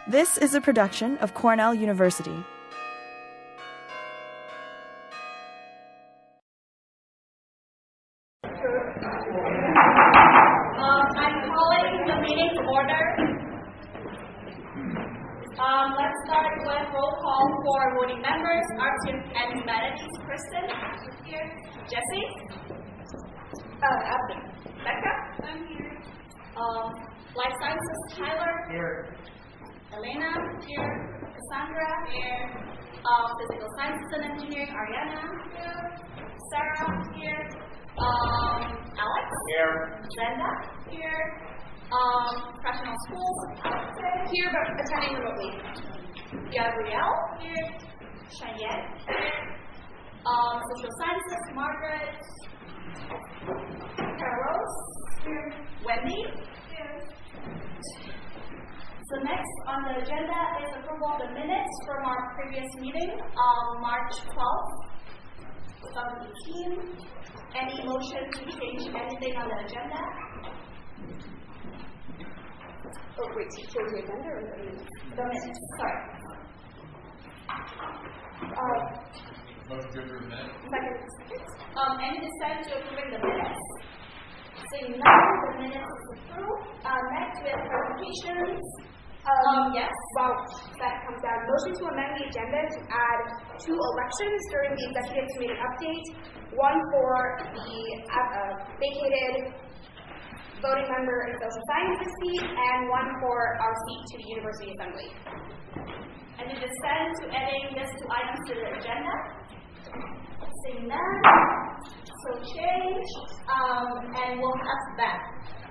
This is a production of Cornell University. I'm calling the meeting to order. Let's start with roll call for voting members. Arts and Humanities, Kristen. Here. Jesse. Abby. Becca. I'm here. Life Sciences, Tyler. Here. Elena. Here. Cassandra. Here. Physical Sciences and Engineering, Ariana. Here. Sarah. Here. Alex. Here. Zenda. Here. Professional Schools. Here, but attending remotely. Gabrielle. Here. Cheyenne. Here. Social Sciences, Margaret. Carlos. Here. Wendy. Here. So next on the agenda is approval of the minutes from our previous meeting, March 12th, 2018. Any motion to change anything on the agenda? Oh, wait, to change the agenda or the minutes? The minutes, sorry. Motion to approve minutes. Second. Any dissent to approving the minutes? Seeing none, the minutes is approved. Next, we have presentations. Yes. Well, that comes down. Motion to amend the agenda to add 2 elections during the executive committee update. One for the vacated voting member in social sciences seat, and one for our seat to the University Assembly. Any dissent to adding these 2 items to the agenda? Seeing none, so change, and we'll have that.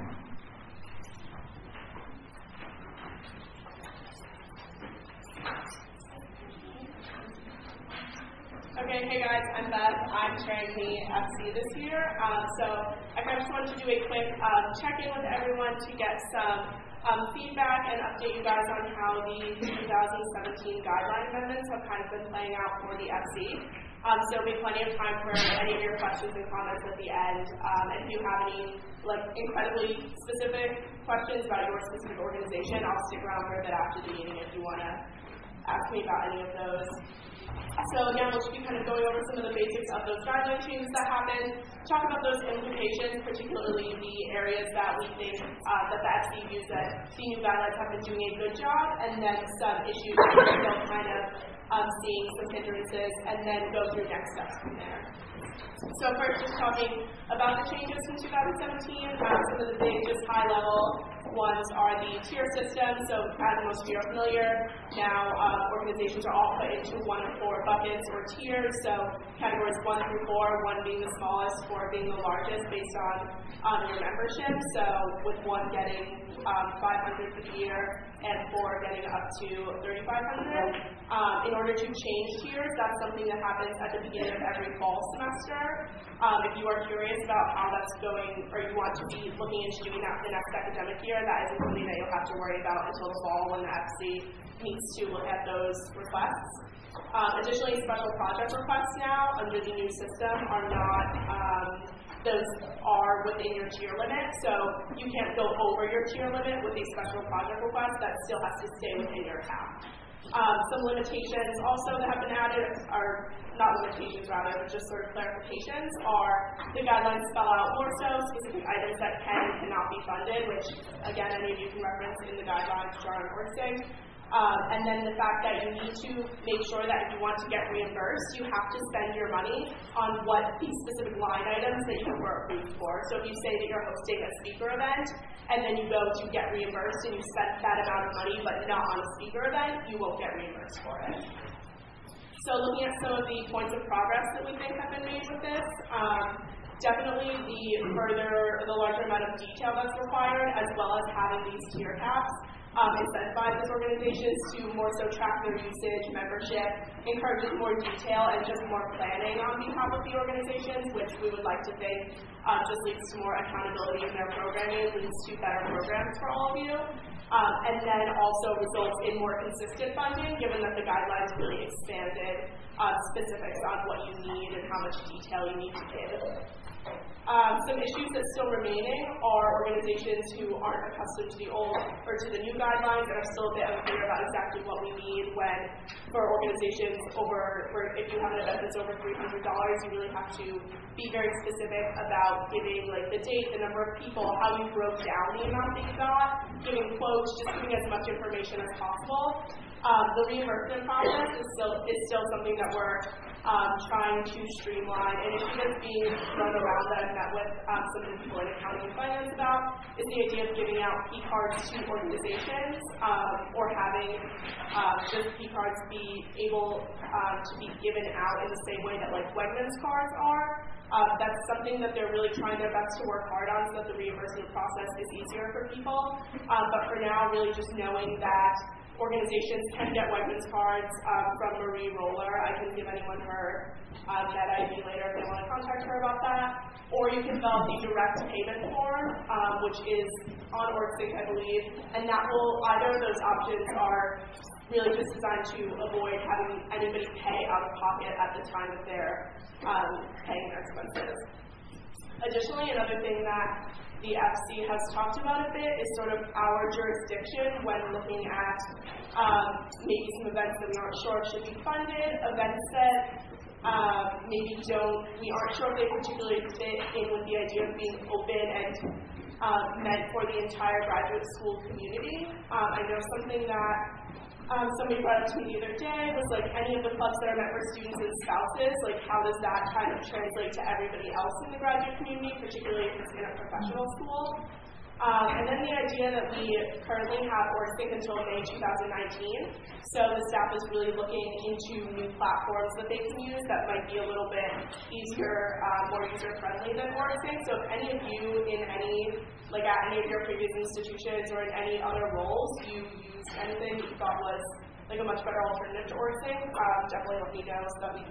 Okay, hey guys, I'm Beth. I'm chairing the FC this year. So I kind of just wanted to do a quick check-in with everyone to get some feedback and update you guys on how the 2017 guideline amendments have kind of been playing out for the FC. So there'll be plenty of time for any of your questions and comments at the end. If you have any incredibly specific questions about your specific organization, I'll stick around for a bit after the meeting if you want to ask me about any of those. So again, we'll just be kind of going over some of the basics of those guideline changes that happened, talk about those implications, particularly the areas that we think that the FC views that the new guidelines have been doing a good job, and then some issues that we're still kind of seeing some hindrances, and then go through next steps from there. So first, just talking about the changes from 2017, some of the big, just high-level ones are the tier system. So as most of you are familiar, now organizations are all put into 1 of 4 buckets or tiers. So categories 1 through 4, 1 being the smallest, 4 being the largest based on your membership. So with 1 getting 500 for the year and 4 getting up to 3,500. In order to change tiers, that's something that happens at the beginning of every fall semester. If you are curious about how that's going, or you want to be looking into doing that for the next academic year, that isn't something that you'll have to worry about until the fall when the FC needs to look at those requests. Additionally, special project requests now under the new system are not, those are within your tier limit, so you can't go over your tier limit with a special project request. That still has to stay within your cap. Some limitations also that have been added, are not limitations rather, but just sort of clarifications, are the guidelines spell out more so specific items that can and cannot be funded, which again, any of you can reference in the guidelines which are on WorkSig. And then the fact that you need to make sure that if you want to get reimbursed, you have to spend your money on what the specific line items that you were approved for. So if you say that you're hosting a speaker event, and then you go to get reimbursed and you spend that amount of money but not on a speaker event, you won't get reimbursed for it. So looking at some of the points of progress that we think have been made with this, definitely the larger amount of detail that's required, as well as having these tier caps, incentivize those organizations to more so track their usage, membership, encourages more detail and just more planning on behalf of the organizations, which we would like to think just leads to more accountability in their programming, leads to better programs for all of you, and then also results in more consistent funding, given that the guidelines really expanded specifics on what you need and how much detail you need to give. Some issues that still remaining are organizations who aren't accustomed to the old or to the new guidelines and are still a bit unclear about exactly what we need for organizations if you have an event that's over $300, you really have to be very specific about giving like the date, the number of people, how you broke down the amount that you got, giving quotes, just giving as much information as possible. The reimbursement process is still something that we're trying to streamline. An issue that's being thrown around that I've met with some of the people in accounting and finance about is the idea of giving out P-cards to organizations or having just P-cards be able to be given out in the same way that like Wegmans cards are. That's something that they're really trying their best to work hard on so that the reimbursement process is easier for people. But for now, really just knowing that organizations can get Wegmans cards from Marie Roller. I can give anyone her net ID later if they want to contact her about that. Or you can fill out the direct payment form, which is on OrgSync, I believe. And that will, either of those options are really just designed to avoid having anybody pay out of pocket at the time that they're paying their expenses. Additionally, another thing that the FC has talked about a bit is sort of our jurisdiction when looking at maybe some events that we aren't sure should be funded, events that maybe we aren't sure if they particularly fit in with the idea of being open and meant for the entire graduate school community. I know something that somebody brought up to me the other day was like any of the clubs that are meant for students and spouses, like how does that kind of translate to everybody else in the graduate community, particularly if it's in a professional school. And then the idea that we currently have OrgSync until May 2019, so the staff is really looking into new platforms that they can use that might be a little bit easier, more user-friendly than OrgSync. So if any of you at any of your previous institutions or in any other roles, you used anything that you thought was like a much better alternative to OrgSync, definitely let me know so that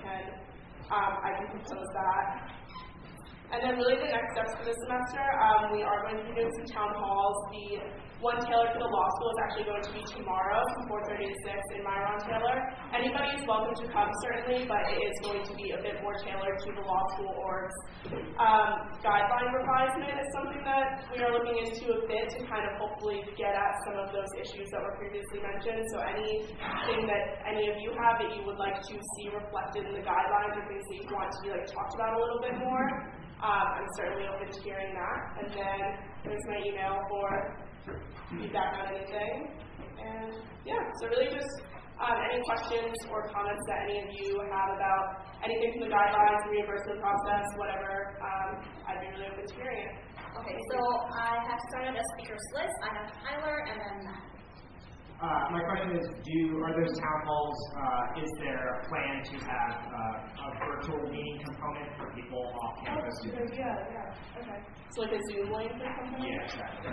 I can propose that. And then really the next steps for this semester, we are going to be doing some town halls. The one tailored for the law school is actually going to be tomorrow from 4:30 to 6 in Myron Taylor. Anybody is welcome to come, certainly, but it is going to be a bit more tailored to the law school orgs. Guideline revisement is something that we are looking into a bit to kind of hopefully get at some of those issues that were previously mentioned. So anything that any of you have that you would like to see reflected in the guidelines or things that you want to be talked about a little bit more, I'm certainly open to hearing that. And then there's my email for feedback on anything. And yeah, so really just any questions or comments that any of you have about anything from the guidelines, the reimbursement process, whatever, I'd be really open to hearing it. Okay, so I have started a speakers list. I have Tyler and then Matt. My question is, are those town halls, is there a plan to have a virtual meeting component for people off campus? Yeah. Okay. So like a Zoom link or something? Yeah, exactly.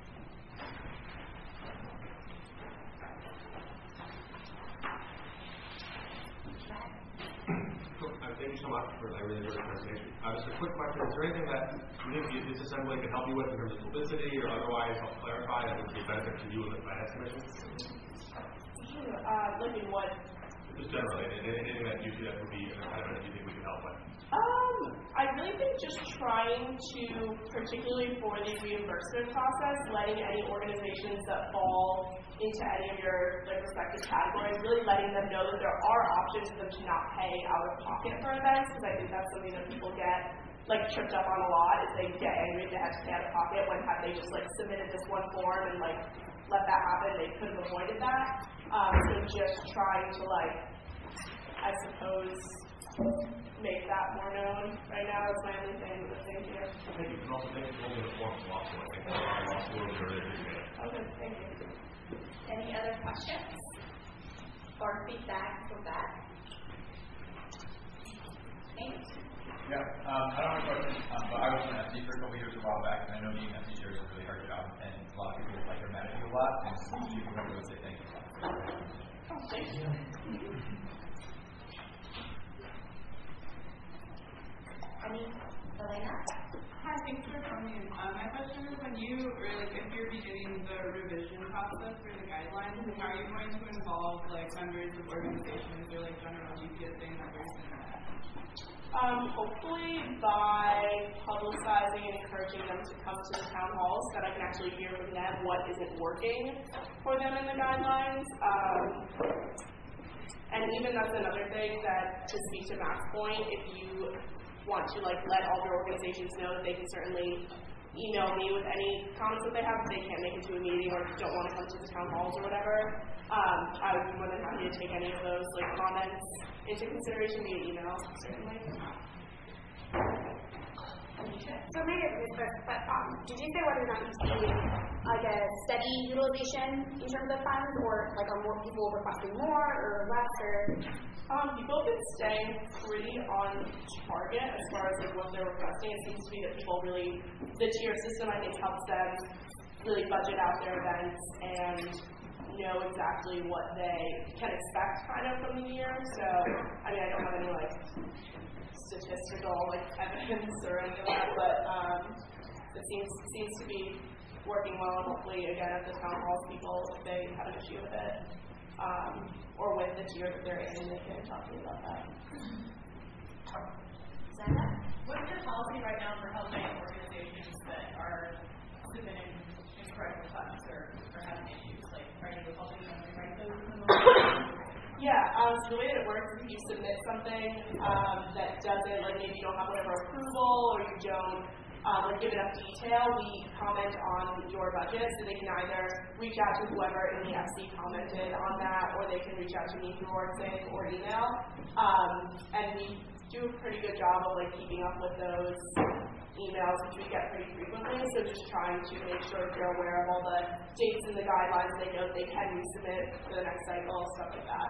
Thank you so much for a really great presentation. Just a quick question. Is there anything that you think this assembly can help you with in terms of publicity or otherwise help clarify that would be a benefit to you and the finance commission? Like in what? Just generally, anything that you see that would be an impediment that you think we can help with? I really think just trying to, particularly for the reimbursement process, letting any organizations that fall into any of your respective categories, really letting them know that there are options for them to not pay out of pocket for events, because I think that's something that people get tripped up on a lot, is they get angry they have to pay out of pocket when had they just submitted this one form and let that happen, they could have avoided that. So just trying to I suppose make that more known right now is my only thing to think here. Thank you. And also thank you for holding the forum for law school. I think law school is really appreciate it. Okay, thank you. Any other questions or feedback from that? Thanks. Yeah, I don't have a question, but I was an FC for a couple years a while back, and I know being an FC is a really hard job, and a lot of people are mad at you a lot, and you can really say thank you. Oh, thank you. Elena? Has thanks for coming. My question is when you, or like if you're beginning the revision process for the guidelines, how are you going to involve like members of organizations or like general GPSA members in that? Hopefully by publicizing and encouraging them to come to the town halls so that I can actually hear from them what isn't working for them in the guidelines. And even that's another thing that, to speak to Matt's point, if you want to like let all their organizations know that they can certainly email me with any comments that they have if they can't make it to a meeting or don't want to come to the town halls or whatever. I would be more than happy to take any of those like comments into consideration via email, certainly. So maybe it's a bit, but did you say whether or not you see like a steady utilization in terms of funds, or like are more people requesting more or less, or? People have been staying pretty on target as far as like what they're requesting. It seems to be that people really, the tier system I think helps them really budget out their events and know exactly what they can expect kind of from the year. So I mean I don't have any like statistical like evidence or any of that, but it seems to be working well, and hopefully again at the town halls people, if they have an issue with it or with the tier that they're in, they can talk to me about that. What's your policy right now for helping organizations that are submitting incorrect requests or having issues? Like, are you helping them rewrite those in the moment? Yeah, so the way that it works is if you submit something that doesn't, like maybe you don't have whatever approval or you don't like give enough detail, we comment on your budget, so they can either reach out to whoever in the FC commented on that, or they can reach out to me through OrgSync or email. And we do a pretty good job of like keeping up with those emails, which we get pretty frequently, so just trying to make sure they're aware of all the dates and the guidelines, they know they can resubmit for the next cycle, stuff like that.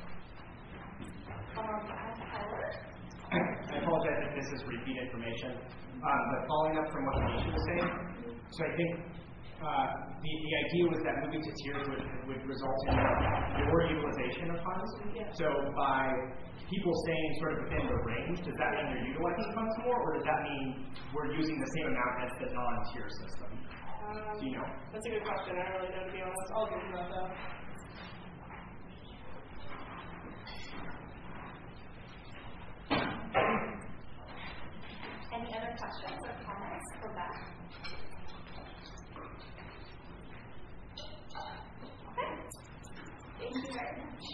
I apologize if this is repeat information, but following up from what Anisha was saying, so I think the idea was that moving to tiers would result in more utilization of funds. Yeah. So by people staying sort of within the range, does that mean you're utilizing funds more, or does that mean we're using the same amount as the non-tier system? Do you know? That's a good question. I don't really know, to be honest. I'll give you that though. Any other questions or comments for Beth? Okay. Thank you very much.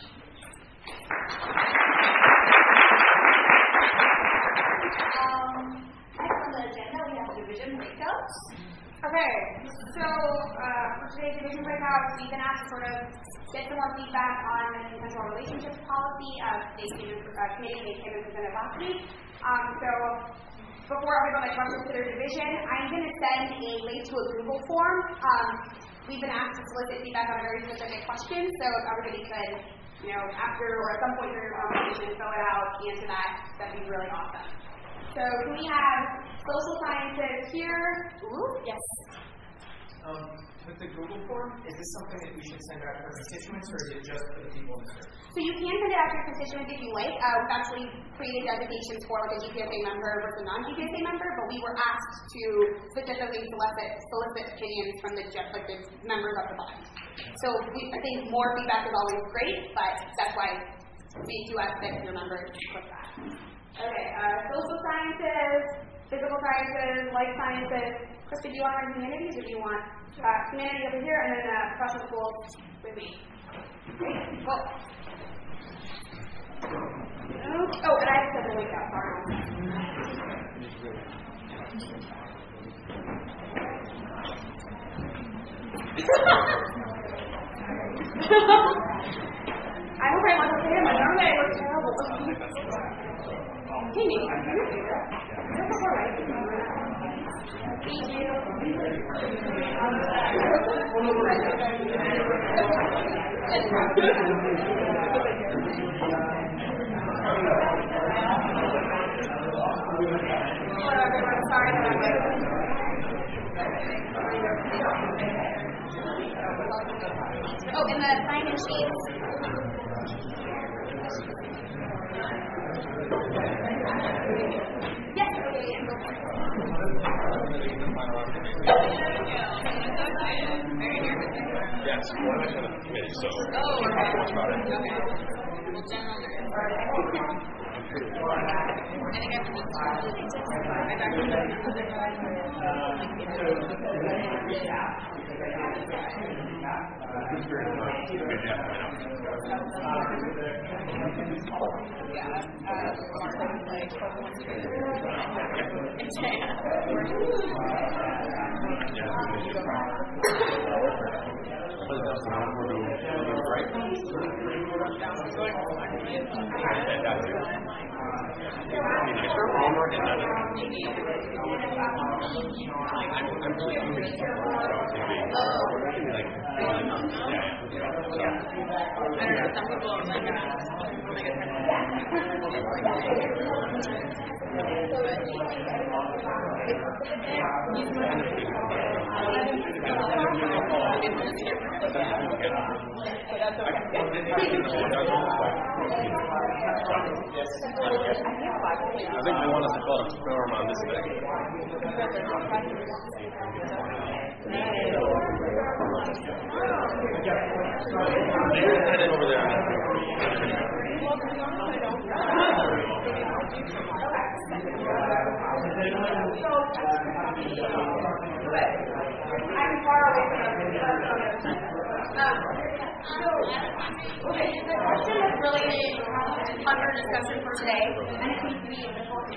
Next on the agenda, we have division breakouts. Okay, so for today's division breakouts, we've been asked to sort of get some more feedback on the consensual relationships policy. They came and presented last week. So before everybody questions to their division, I'm going to send a link to a Google form. We've been asked to solicit feedback on a very specific question, so if everybody could, after or at some point during your conversation, fill it out, answer that, that'd be really awesome. So can we have social sciences here? Ooh, yes. With the Google form, is this something that we should send out to our constituents, or is it just for the people in the service? So you can send it out to your constituents if you like. We've actually created designations for like a GPSA member versus a non-GPSA member, but we were asked to specifically solicit opinions from the members of the body. So I think more feedback is always great, but that's why we do ask that your members click that. Okay, social sciences, physical sciences, life sciences. Krista, do you want to run humanities, or do you want humanities over here, and then professional schools with me? Great, cool. Okay. Oh, and I have to send the link out, sorry. I hope I look okay, but normally I look terrible. Hey, Nate, can you do that? That's all right. Thank you. Hello, everyone. Sorry that I'm late. Oh, and the sign-in sheets. Yes, okay, and go for it. Yes, one of my kind of committee, so. Oh, okay. Much about it. Okay. Well, general nerd. I think I've been just I've actually been another guy. I think they want us to call it a storm on this thing. They're headed over there. I'm far away from okay, the question is really under discussion for today, and it needs to be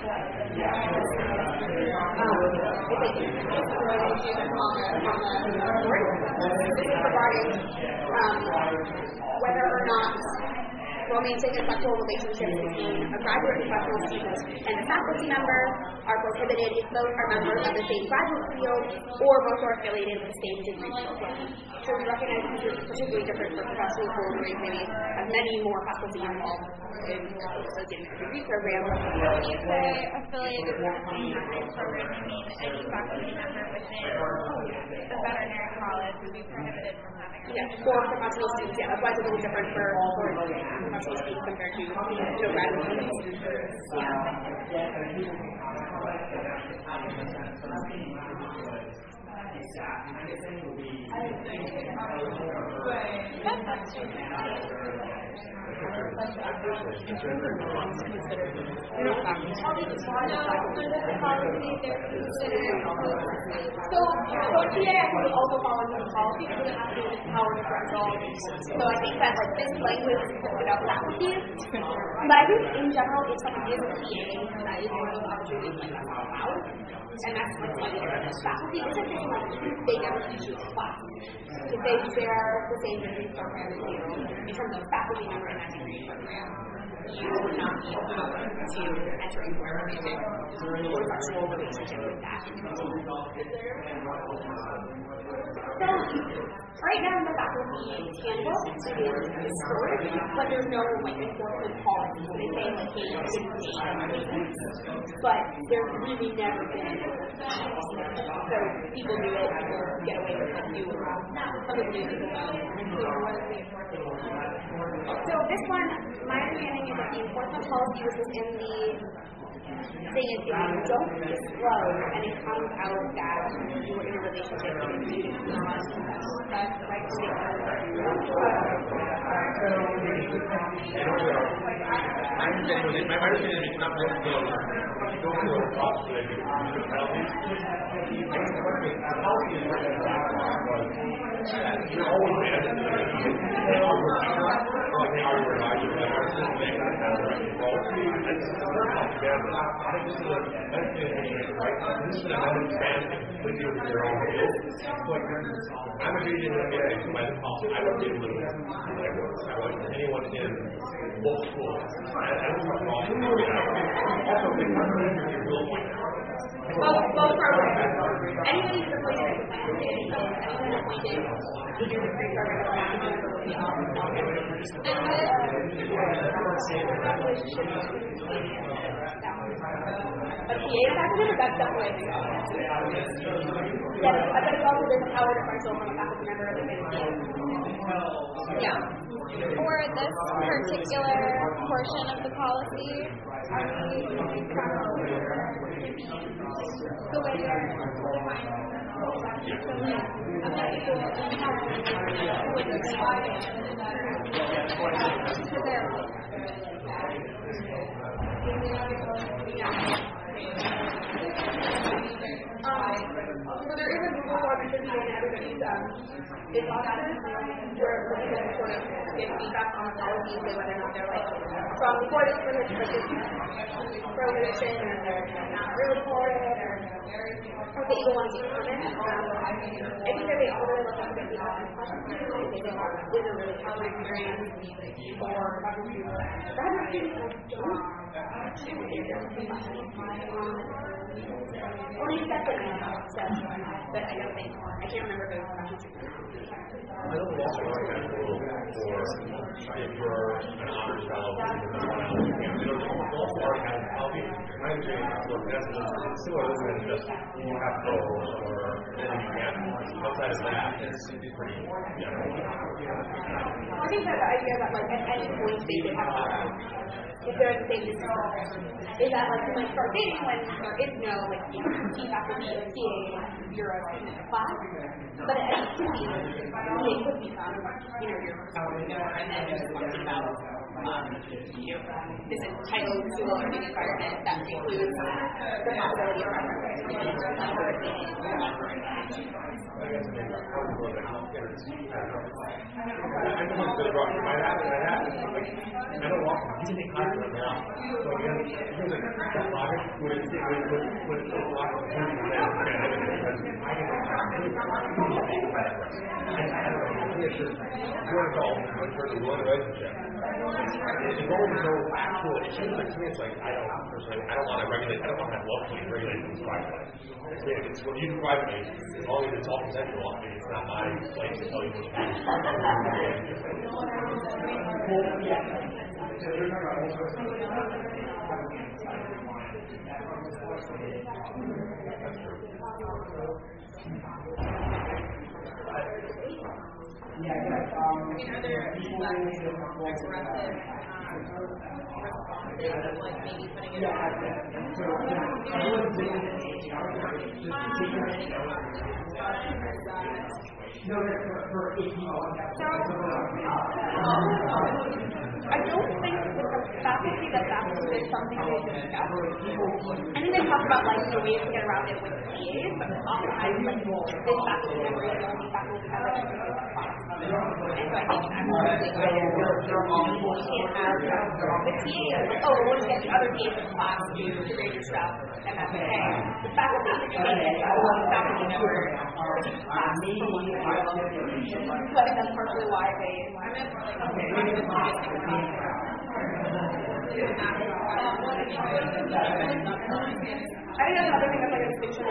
regarding whether or not romantic and sexual relationships between a graduate professional student and a faculty member are prohibited if both are members of the same graduate field or both are affiliated with the same degree program. So we recognize this is particularly different for professional schools where you maybe have many more faculty involved in associated with the degree program. When you say affiliated with the same degree program, you mean any faculty member within the veterinary college would be prohibited from having a for professional students, that's why it's a little different for professional students compared to graduate students. So TA actually also follows the policy because it has to do with power differential. So I think that like this language is about faculty, but I think in general, if someone is a TA, that is one of the opportunities like that's not allowed, and that's what's slightly different. Faculty isn't just like they never teach you class. If they share the same degree program as you, in terms of faculty member in that degree program, you would not be allowed to enter into a romantic or sexual relationship with that individual. So, right now in the faculty handbook, it is stored, but there's no like enforcement policy. So they say like, hey, you can date, but there's really never been policy. So people do it, people get away with it, do something new. So this one, my understanding is that the enforcement policy was within the thing is if you don't disclose and it comes out that you were in a relationship with a student who's not that's the right thing. My understanding is not really close. You go through a process that you can penalties. The policy is written you're always made up I'm a duty in the community, so by default, I don't deal with I want anyone in both schools. Both programs. Anybody who's appointed as a faculty, anyone appointed to do the degree program a TA faculty member, that's definitely a thing. Yes, I bet it's also there's a power differential from a faculty member of the same team. Yeah. For this particular portion of the policy, are we the way you're defining So there is a Google form that should be in everybody's inboxes where you can sort of get feedback on the policies and whether or not they're like from for this prohibition or they're not really for it or they even want to be permanent. I think that they all really look like they have questions. I think it is a really tough experience for graduate students or maybe that's what but I don't think, I can't remember if it was questions. I know the law school has a rule for if you're an honors fellow, the law school has a policy. My understanding is that similar than just you have goals or anything you can. Outside of that, it's pretty general. I think that the idea that like at any point they have if they're the same is that like you might start dating when there is no like key faculty or CA you're a student in the class. But it could be it could be you're together and then there's something about is it titled to a learning environment that includes the possibility of As long as there's no actual issue, like to me, it's like I don't want to regulate. I don't want to have love to regulate things privately. It's what you do privately, as long as it's all consensual. I mean, it's not my place to tell you what to are there aggressive responses of like maybe putting it I don't think with the faculty that is something they discuss. I think they talk about like the ways to get around it with PAs, but oftentimes like this faculty member is the only faculty member that can do the class. And so I think I'm probably kind of you can't have the TA is like, oh, we're going to get the other PAs in class to grade your stuff, and that's okay. The faculty are doing it, the faculty member is in class from one to another. So I think that's partially why they I think that's another thing that's like a distinction.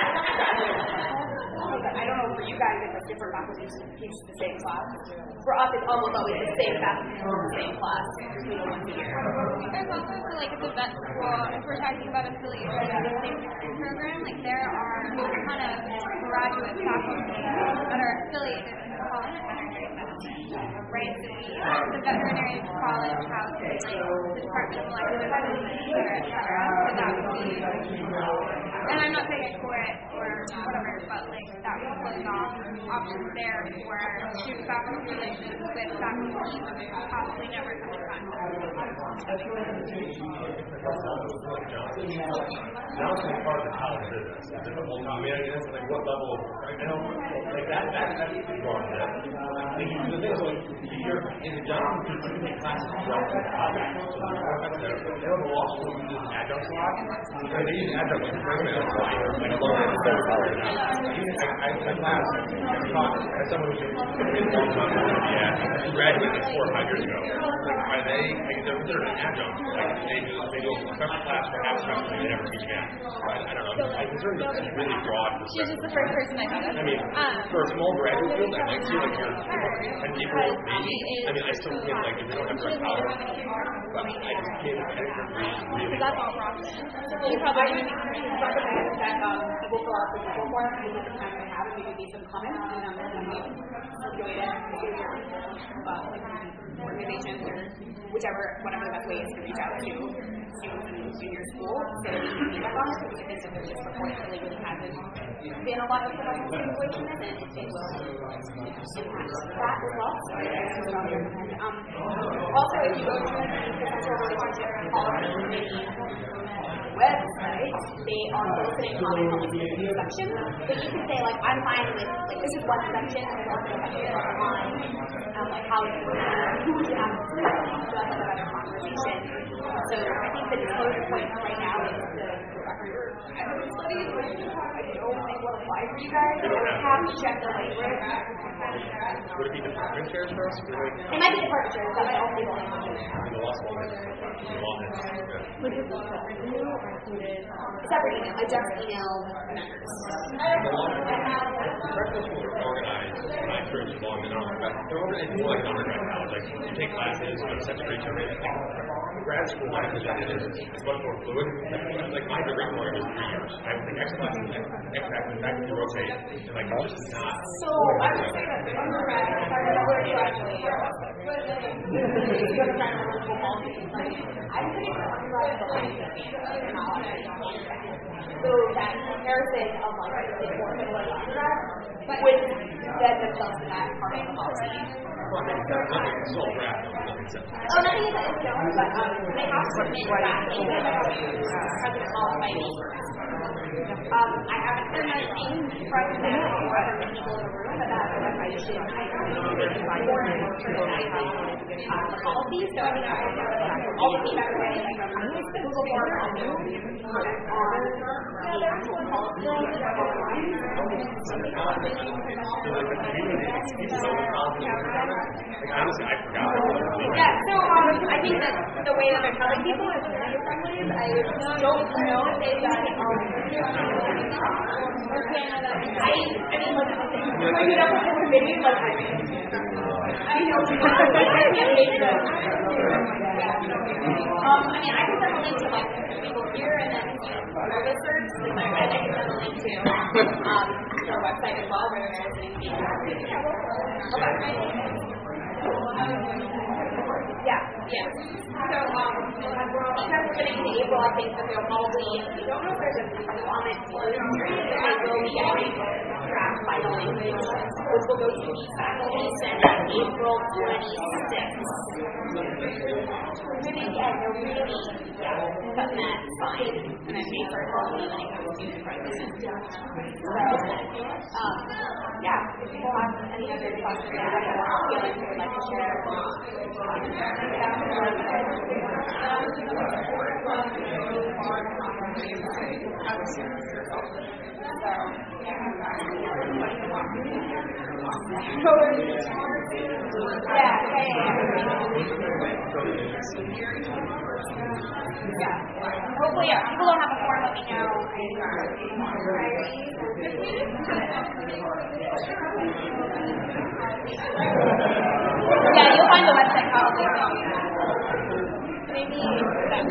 I don't know for you guys if it's different faculties teach the same class. For us, it's almost always the same faculty in the same class, once a year. There's also like at the vet school, if we're talking about affiliation of the same program, like there are a ton of graduate faculty that are affiliated in the College of Veterinary Medicine, right? So the veterinary college houses like the Department of Molecular Biology, et cetera. So that would be, and I'm not saying for it or whatever, but like that would close off options there for student faculty relations with faculty who possibly never come in contact. Johnson is part of the college business. It's a whole, I mean, I guess like what level of, I know, like that's wrong there. The thing is like, you're in the Johnson teaching classes throughout the college. So they don't know law school uses adjuncts a lot. They use adjuncts to bring them in. Like a lot of college now. I class, I taught as someone who's been long time, who graduated 4 or 5 years ago. Like, are they, like, they're an adjunct. Like, they go to a special class for half semester and they never teach again. I don't know. I'm concerned that it's really broad. She's just the first person I thought of. I mean, for a small graduate field, I might feel like you're 10 people, maybe. I mean, I still feel like if they don't have direct power, but I just can't really. That's all process. You probably recommend that people fill out the Google form and the time they have and maybe leave some comments and join a organization or whatever the best way is to reach out to students in your school so that you can feedback on this, because I think that there disproportionately really hasn't been a lot of professional student voice in this, and it will impact that as well. So I strongly recommend. Also, if you go to the Professional Relationship Policy Committee website, they are soliciting comments on the specific section, but you can say like, I'm fine with this is one section, and there's also a section on like how to who should have the freedom to have another conversation. So I think the disclosure point right now is the record. Everyone's studying. I don't think will apply for you guys. You have to check the language. Would it be department chairs for us? It might be department chairs. That might also be the language. The last one is Which is a separate email or included? Separate email. I just emailed members. Breakfast were organized when I first belonged in undergrad. They're organized more like an undergrad college. Like you take classes, you go to second grade, grad school, my perspective is it's much more fluid. Like my degree program is 3 years. I would think X classes, X faculty rotate, and like it's just not. So I would say that the undergrad, if I remember correctly, I'm pretty sure undergrad so that comparison of like the core middle and undergrad would then themselves to that part of the policy. It's all draft. Oh, nothing is known, but they have to submit that in President Hall by me. I haven't heard anything from them or other people in the room about whether I should more policies. So I mean, all the feedback we're getting from the Google Board on the actual policy. Honestly, I forgot. Yeah, so I think that the way that they're telling people is really friendly. I don't know if they've done I mean, like, when you don't have a committee, like, I know you don't have I mean, I can send a link to, like, people here and then service search, and I can send a link to our website as well, where there's an engagement. Yeah. So, because we're getting into April, I think that they'll probably, I don't know if there's a comment closure period, but they will be getting draft final language, which will go to the faculty senate April 26th. They're really putting that fine, and then May 1st will be when it comes to the president. So, yeah, if people have any other questions, I'll feel like they would like to share. Hopefully, people don't have a form, let me know. Yeah, you'll find the website probably. Maybe that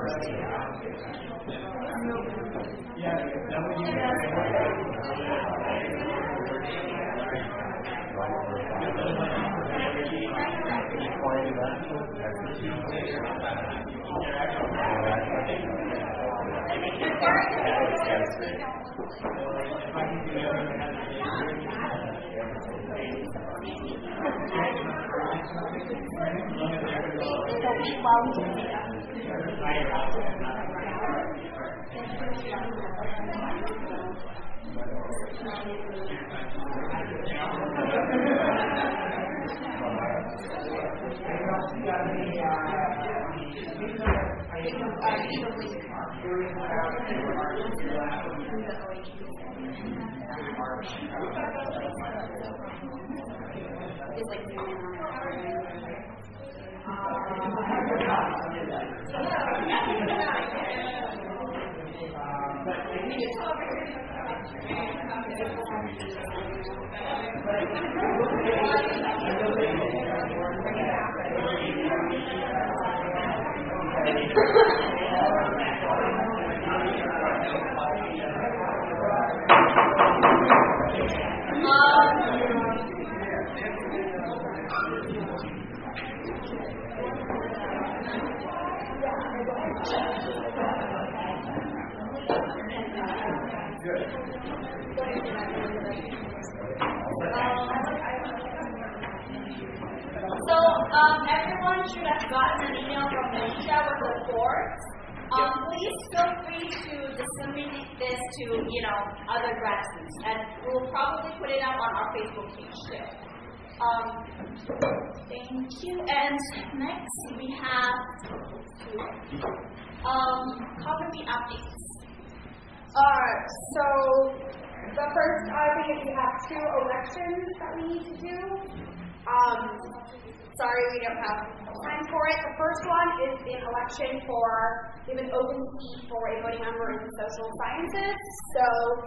Everyone should have gotten an email from Manisha with the reports. Please feel free to disseminate this to, other grad students, and we'll probably put it up on our Facebook page too. Thank you. And next we have company updates. Alright, so the first thing is we have 2 elections that we need to do. Sorry, we don't have time for it. The first one is an election for, we have an open seat for a voting member in social sciences. So,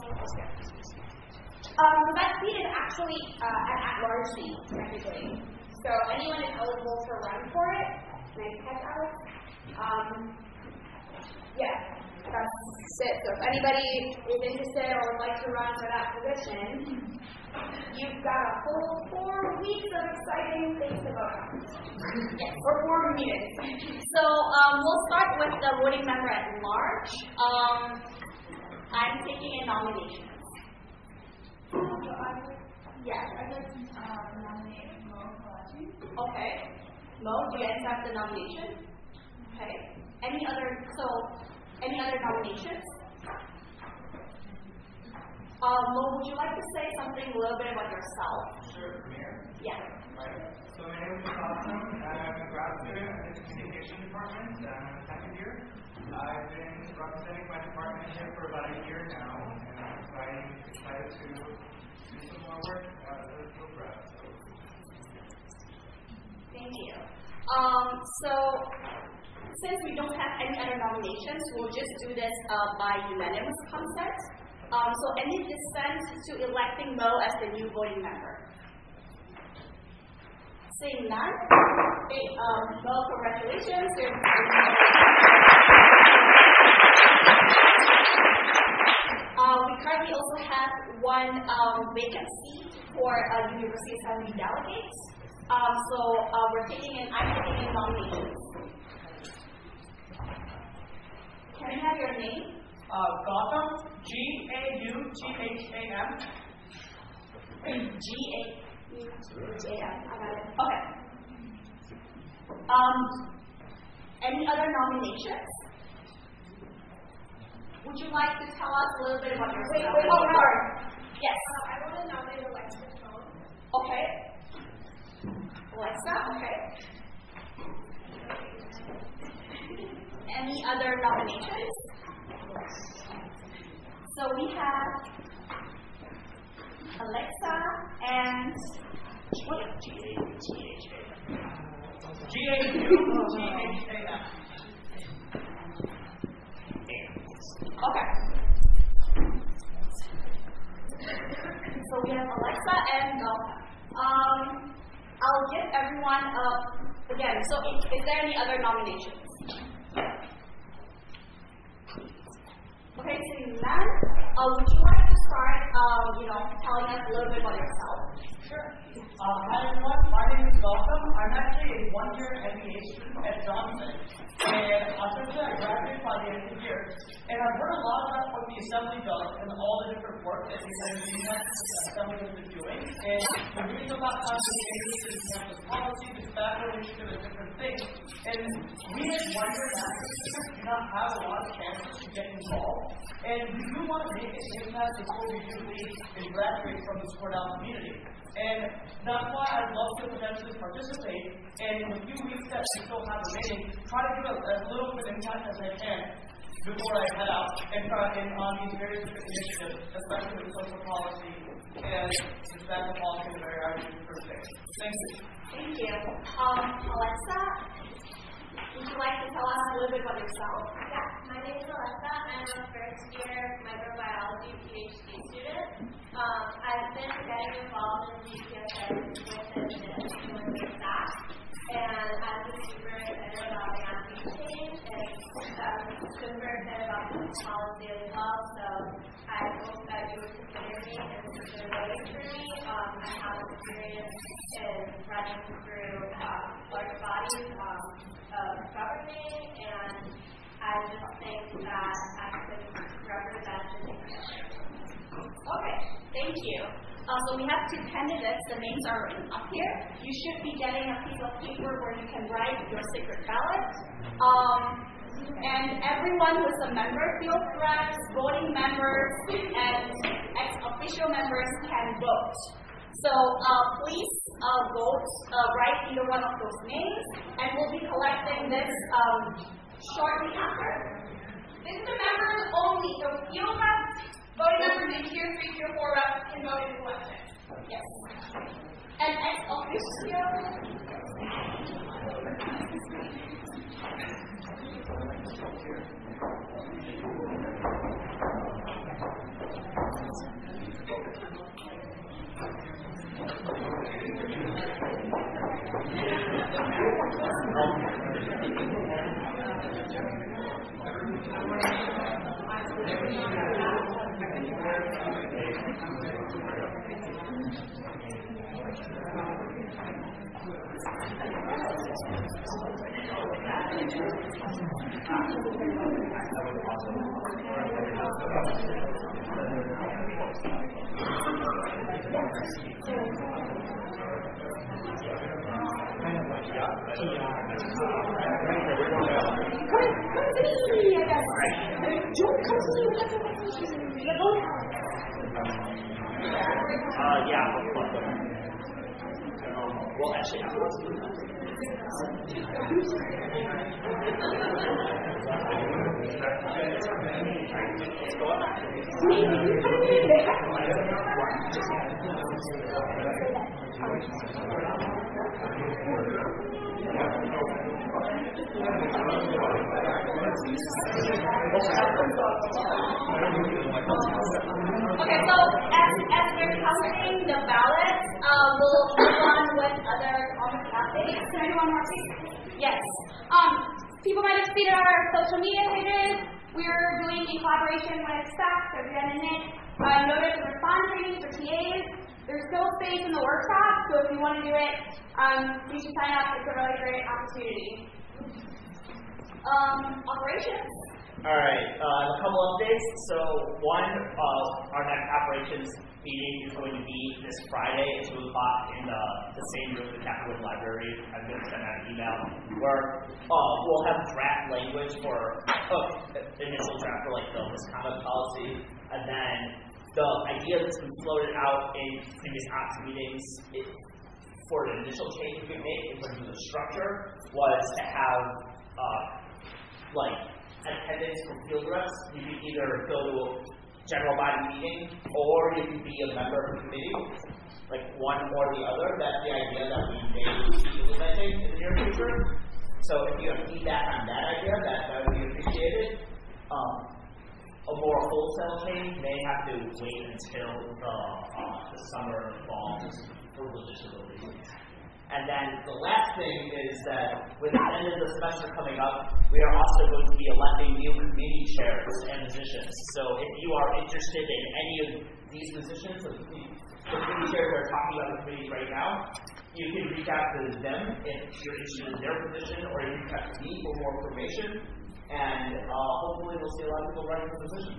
that seat is actually an at-large seat, technically. So, anyone is eligible to run for it. Nice catch, Alex. That's it. So, if anybody is interested or would like to run for that position, you've got a whole 4 weeks of exciting things to vote on. Yes, or 4 meetings. So we'll start with the voting member at large. I'm taking in nominations. Yes. I'd like to nominate Mo Kalachi. Okay. Mo, do you accept the nomination? Okay. Any other nominations? Mo, would you like to say something a little bit about yourself? Sure, Premier. Yeah. Right. So my name is Austin. I'm a grad student in the communication department. I'm in the second year. I've been representing my department here for about a year now, and I'm excited to do some more work as a field rep. Thank you. So since we don't have any other nominations, we'll just do this by unanimous consent. So any dissent to electing Mo as the new voting member? Seeing none? Okay, Mo, congratulations. We currently also have 1 vacant seat for University Assembly delegates. So I'm taking in nominations. Can I have your name? Gautam, G-A-U-T-H-A-M. G-A-U-T-H-A-M. I got it. Okay. Any other nominations? Would you like to tell us a little bit about yourself? Wait, sorry. Yes. I want to nominate Alexa Tone. Okay. Alexa, okay. Any other nominations? So we have Alexa and G-A-U-T-H-A-M. Okay. So we have Alexa and Gautam. I'll give everyone again. So is there any other nominations? Would you like to start, telling us a little bit about yourself? Sure. Hi everyone, my name is Gautam. I'm actually a one-year MBA student at Johnson, and essentially I graduated by the end of the year. And I've heard a lot about what the Assembly does and all the different work that the Assembly has been doing. And we're reading about how the changes in campus policy, this backward initiative, and different things. And we as one-year students do not have a lot of chances to get involved. And we do want to make an impact before we do leave and graduate from this Cornell community. And that's why I'd love to potentially participate, and in the few weeks that we still have remaining, try to give as little of an impact as I can before I head out and try on these various different initiatives, especially with social policy and tobacco policy in the very Irish first day. Thank you. Thank you. Alexa, would you like to tell us a little bit about yourself? Yeah, my name is Alexa. I'm a first-year microbiology PhD student. I've been getting involved in GPSS within the staff, and I'm super excited about the active change, and super excited about the policy as well. So I hope that you would consider me and consider voting for me. I have experience in running through large bodies of governing, and I just think that I could represent the different. Okay, thank you. So we have two candidates. The names are written up here. You should be getting a piece of paper where you can write your secret ballot. And everyone who's a member, field reps, voting members, and ex-official members can vote. So please vote, write either one of those names, and we'll be collecting this shortly after. This is the members only, so field reps, voting members in tier 3, tier 4 reps can vote in the election. Yes. And ex-officio. Well, actually, I'm not Okay, so as we're counting the ballots, we'll move on with other updates. Can I do one more thing? Yes. People might have seen our social media pages. We're doing a collaboration with staff, so Jen and Nick. Notice the respond training for TAs. There's still space in the workshop, so if you want to do it, you should sign up. It's a really great opportunity. Operations. All right, a couple updates. So one, our next operations meeting is going to be this Friday at 2 o'clock in the same room, the Capitol Library. I'm going to send out an email where we'll have draft language for initial draft for like the misconduct policy, and then the idea that's been floated out in previous ops meetings for an initial change we made in terms of the structure was to have attendance from field reps. You can either go to a general body meeting or you can be a member of the committee, like one or the other. That's the idea that we may be implementing in the near future. So if you have feedback on that idea, that would be appreciated. A more wholesale change may have to wait until the summer and fall for logistical reasons. And then the last thing is that with the end of the semester coming up, we are also going to be electing new committee chairs and positions. So if you are interested in any of these positions, the committee chairs are talking about the committees right now, you can reach out to them if you're interested in their position, or you can reach out to me for more information, and hopefully we'll see a lot of people running for positions.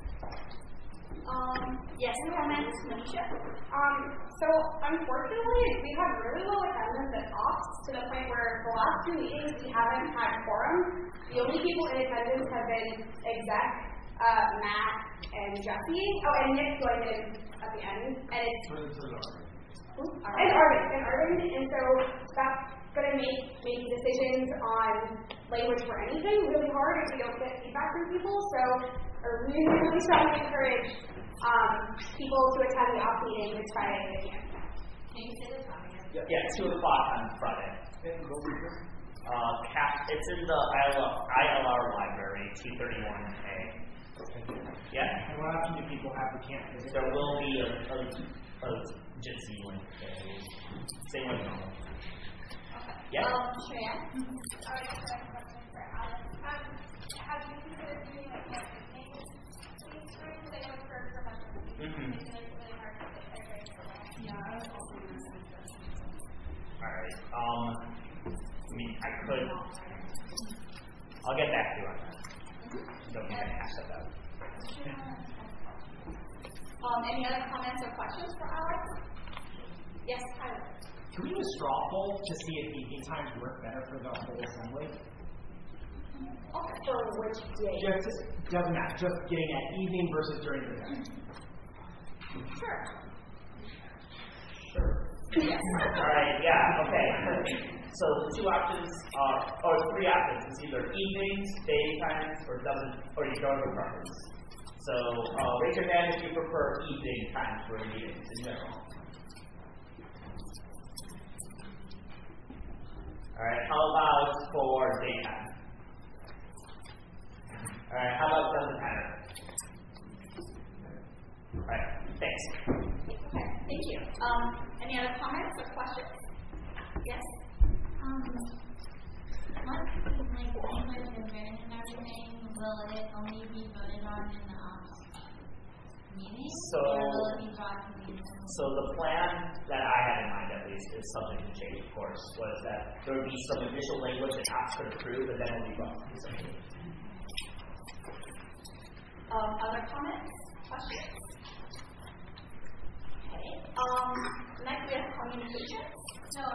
Yes, comments, Manisha? So unfortunately, we have really low attendance at Ops to the point where the last 2 meetings we haven't had quorum. The only people in attendance have been exec, Matt, and Jesse. Oh, and Nick joined in at the end. And it's Arvin. And so that's going to make making decisions on language for anything really hard if we don't get feedback from people. So I really strongly encourage people to attend the off meeting this Friday if they can. Can you say the time again? Yeah, 2 o'clock on Friday. It's in the ILR library, 231A. Yeah? And what option do people have who can't visit? There will be a Jitsi link there. Same like normal. Yeah? I Shreya? have a question for Alex. Have you considered doing like more things during the day for professional meetings? It's really hard to get there very well. Yeah, I was also going to say that. Alright. I'll get back to you on that. Don't think I hashed that out. Any other comments or questions for Alex? Yes, Tyler. Can we do a straw poll to see if evening times work better for the whole assembly? For which day? Doesn't matter. Just getting at evening versus during the day. Sure. Yes. Alright, yeah, okay. So the 2 options are, or 3 options. It's either evenings, daytimes, or you don't have a preference. So raise your hand if you prefer evening times for meetings in general. Alright, how about for daytime? Alright, how about doesn't matter? Alright, thanks. Okay, thank you. Any other comments or questions? Yes? Once like language and variance and everything, will it only be voted on in the meeting? Or will it be brought to the meeting? So the plan that I had in mind, at least, is subject to change, of course, was that there would be some initial language that Ops could approve, and then it would be brought to the assembly. Other comments? Questions? Okay. Next we have communications. No.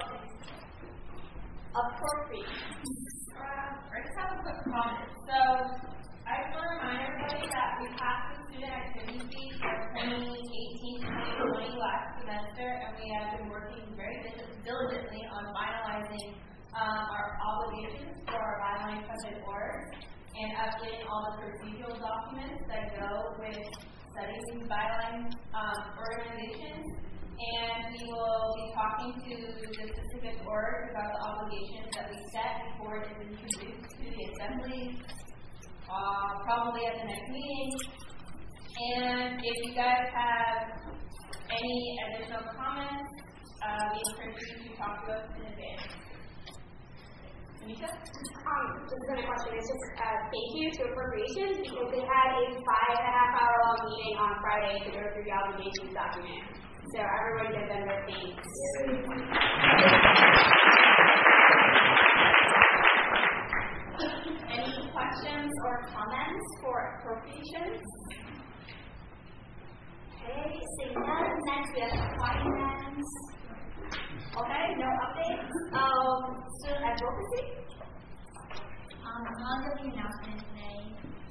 Appropriations. I just have a quick comment. So I just want to remind everybody that we passed the student activity fee for 2018-2020 last semester, and we have been working very diligently on finalizing our obligations for our byline funded org and updating all the procedural documents that go with studying these byline organizations. And we will be talking to the specific org about the obligations that we set before it is introduced to the assembly, probably at the next meeting. And if you guys have any additional comments, we encourage you to talk to us in advance. Anisha? Just a question. It's just thank you to appropriations because they had a 5.5-hour long meeting on Friday to go through the obligations document. So everyone give them their thanks. Any questions or comments for appropriations? Okay, seeing none. Next we have finance. Okay, no updates. Student advocacy? I'll give the announcement today.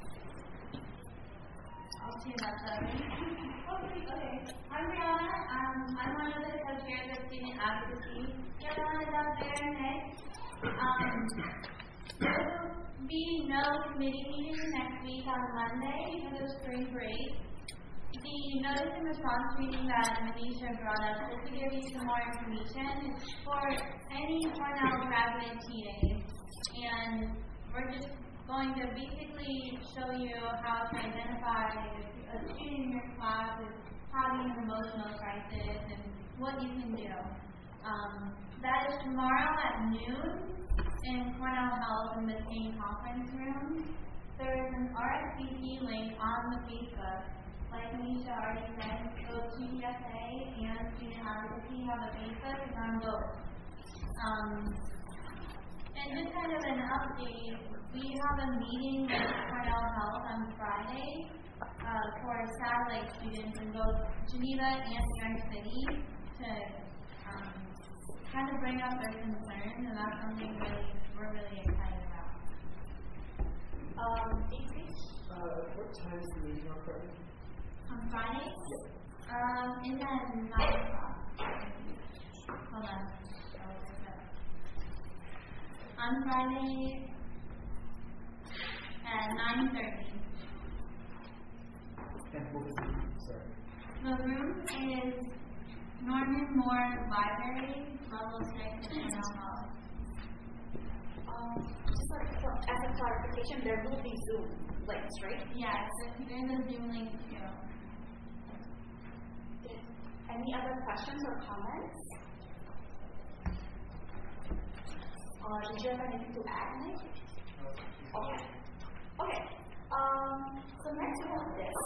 I'll see about that. Okay. I'm Brianna. I'm one of the co-chairs of student advocacy. Everyone is out there next. There will be no committee meetings next week on Monday because of spring break. The notice and response meeting that Manisha brought up, just to give you some more information, is for any Cornell graduate TA. And we're just going to basically show you how to identify a student in your class is having an emotional crisis and what you can do. That is tomorrow at noon in Cornell Health in the same conference room. there is an RSVP link on the Facebook. Like Anisha already said, go to GSA and Student Advocacy have a Facebook, it's on both. And just kind of an update, we have a meeting with Cornell Health on Friday for satellite students in both Geneva and New York City to kind of bring up their concerns, and that's something we're really excited about. What time is the meeting on Friday? On Friday? Yeah. It's at 9 o'clock. Hold on. On Friday at 9:30. And what was the room? Sorry. The room is Norman Moore Library, level 6 in Cornell Hall. Just as a clarification, there will be Zoom links, right? Yes, there's a Zoom link too. Any other questions or comments? Did you have anything to add, Nick? Okay. Okay. So next we have this.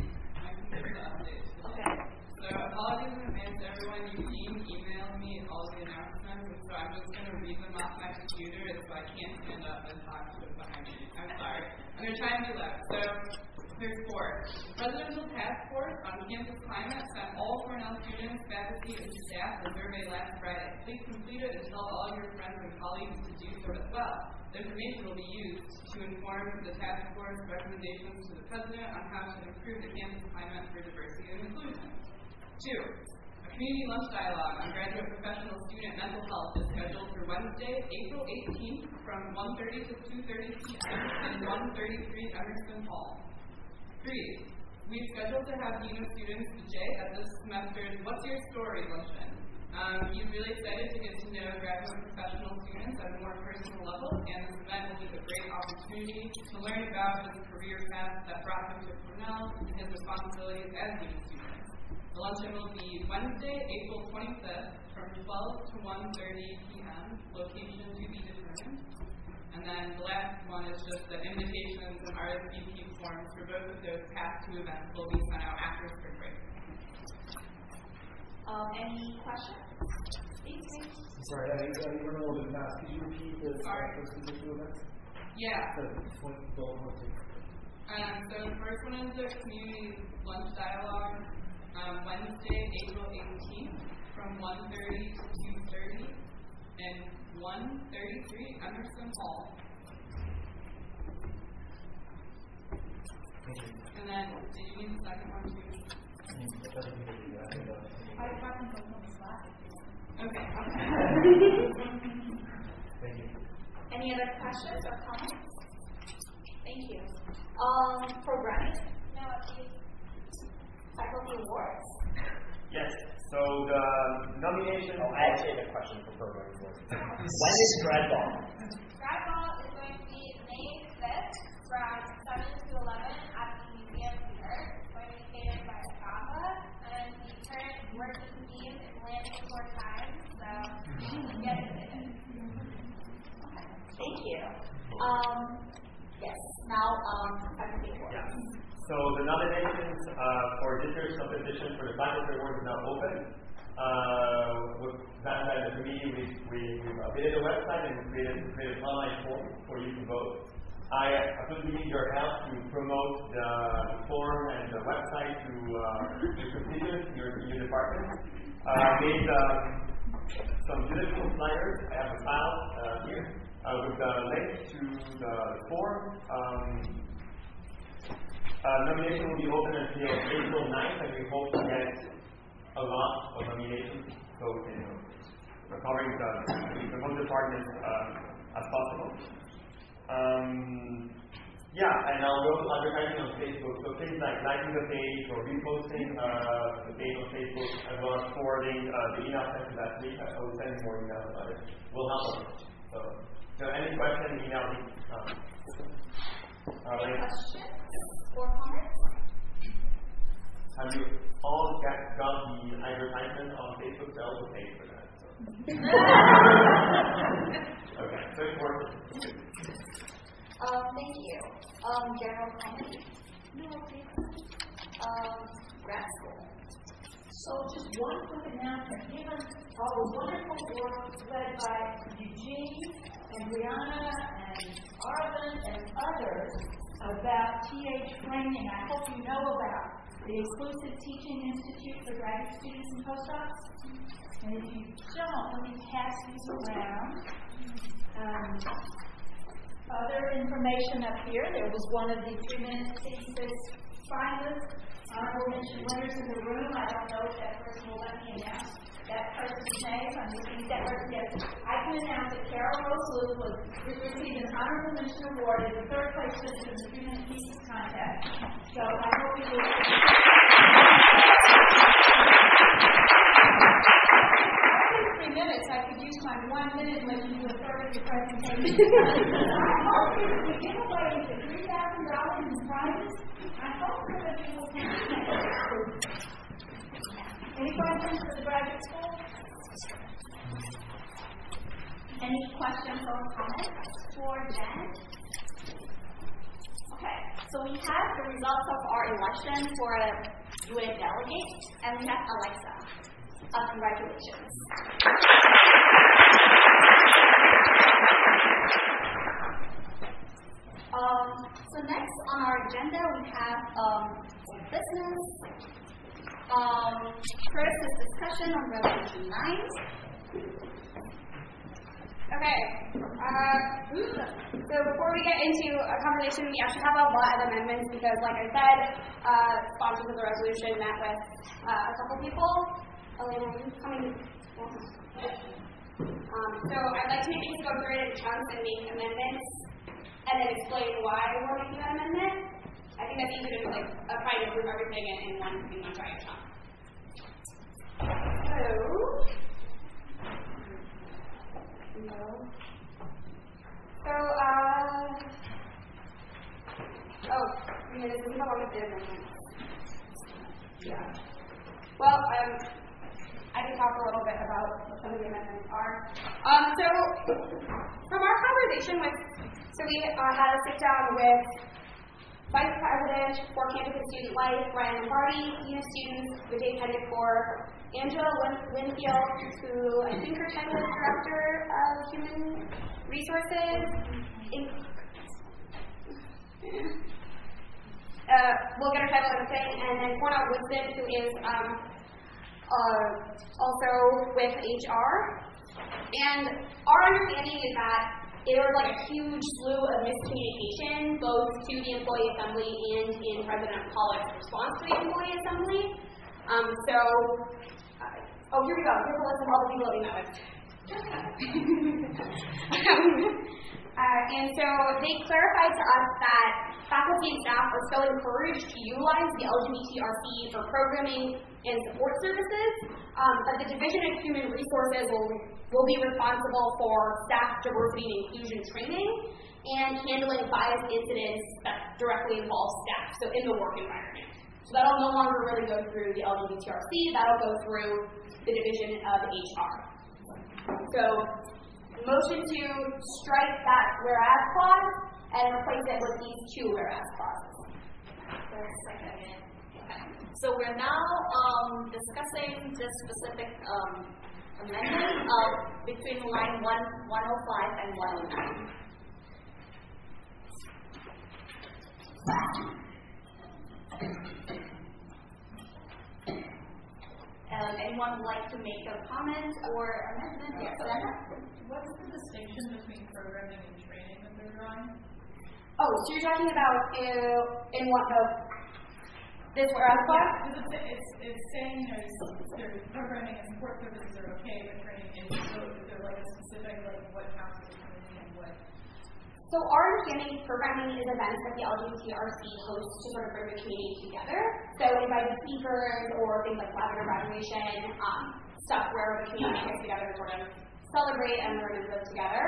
Okay. So apologies in advance to everyone. You emailed me all the announcements, and so I'm just going to read them off my computer, so I can't stand up and talk to it behind me. I'm sorry. I'm going to try and be loud. So there's 4. Presidential Task Force on Campus Climate sent all Cornell students, faculty, and staff a survey last Friday. Please complete it and tell all your friends and colleagues to do so as well. The information will be used to inform the task force recommendations to the president on how to improve the campus climate for diversity and inclusion. 2. A community lunch dialogue on graduate professional student mental health is scheduled for Wednesday, April 18th from 1:30 to 2:30 p.m. in 133 Emerson Hall. 3. We've scheduled to have Dean of Students, Jay, at this semester's What's Your Story luncheon. He's really excited to get to know graduate professional students at a more personal level, and this event will be a great opportunity to learn about his career path that brought him to Cornell and his responsibilities as Dean of Students. The luncheon will be Wednesday, April 25th from 12 to 1:30 p.m., location to be determined. And then the last one is just the invitations and RSVP forms for both of those past 2 events will be sent out after spring break. Any questions? Sorry, I run a little bit fast. Could you repeat those two events? Yeah. So the first one is the community lunch dialogue, Wednesday, April 18th from 1:30 to 2:30 in 133 Emerson Hall. And then, did you need the second one too? Okay. Thank you. Any other questions or comments? Thank you. Programming? No, Faculty awards? Yes. So the nomination. Oh, I actually have a question for programming awards. When is Grad Ball? Grad Ball is going to be May 5th from 7 to 11 at the museum here. It's going to be catered by Java, and the current working team is landing 4 times, so get excited. Thank you. Yes. Now, faculty awards. Yeah. So the nominations for this year's competition for the faculty award is now open. With that and the committee, we've updated the website and created an online form for you to vote. I absolutely need your help to promote the form and the website to your constituents in your department. I made some beautiful flyers. I have a file here with the link to the form. Nomination will be open until April 9th, and we hope to get a lot of nominations so we can covering the most departments as possible. Yeah, and I'll go to advertising on Facebook. So things like liking the page or reposting the page on Facebook, as well as forwarding the email sent to that week. I will send more emails about it. Will help us. So any question, email me. Any questions or comments? Have you all got the advertisement on Facebook? I also paid for that. So. Okay, so it's working. Thank you. General comment? No, okay. Grad school. So just one quick announcement. Given all the wonderful work led by Eugene and Brianna and Arvin and others about TA training, I hope you know about the Exclusive Teaching Institute for Graduate Students and Postdocs. And if you don't, let me pass these around. Other information up here. There was one of the 3-minute thesis finalists, honorable mention winners in the room. I don't know if that person will let me announce that person's name. I'm looking at that person. Yes, I can announce that Carol Rose was received an honorable mention award as the third place finisher in the 3-minute thesis contest. So I hope you will. 3 minutes, I could use my 1 minute and let you do a third of the presentation. I hope if we give away the $3,000 in prizes, I hope that you will take it. Any questions for the graduate school? Any questions or comments for Jen? Okay, so we have the results of our election for a UA delegate, and we have Alexa. Congratulations. So next on our agenda we have business. First is discussion on Resolution 9. Okay. So before we get into a conversation, we actually have a lot of amendments because, like I said, sponsors of the resolution met with a couple people. Elena, are you coming? So I'd like to maybe just go through it in chunks and make amendments, and then explain why we're making that amendment. I think that's easier to try to group everything in one giant chunk. This is how long it is. Yeah. Well, I can talk a little bit about what some of the amendments are. So from our conversation we had a sit down with Vice President for Campus and Student Life, Brian Lombardi, Dean of Students, Vijay Pendikor, Angela Winfield, who I think her title is Director of Human Resources. We'll get her title in a second, and then Cornell Woodson, who is also with HR. And our understanding is that there was a huge slew of miscommunication, both to the Employee Assembly and in President Pollack's response to the Employee Assembly. Here we go. Here's a list of all the people that we met with. And so they clarified to us that faculty and staff are still encouraged to utilize the LGBTRC for programming and support services, but the Division of Human Resources will be responsible for staff diversity and inclusion training and handling bias incidents that directly involve staff, so in the work environment. So that'll no longer really go through the LGBTRC, that'll go through the Division of HR. So motion to strike that whereas clause and replace it with these two whereas clauses. Okay. So we're now discussing this specific amendment between line 105 and 109. Anyone would like to make a comment or amendment? Yes, Anna? What's the distinction between programming and training that they're drawing? Oh, so you're talking about in what this whereas clause? It's saying there's programming and support services are okay, but training isn't. So is there a specific what counts as training and what? So our understanding is programming is events that the LGBTRC hosts to sort of bring the community together. So invited speakers or things like lavender graduation, stuff where the community gets together to sort of celebrate and learn and live together.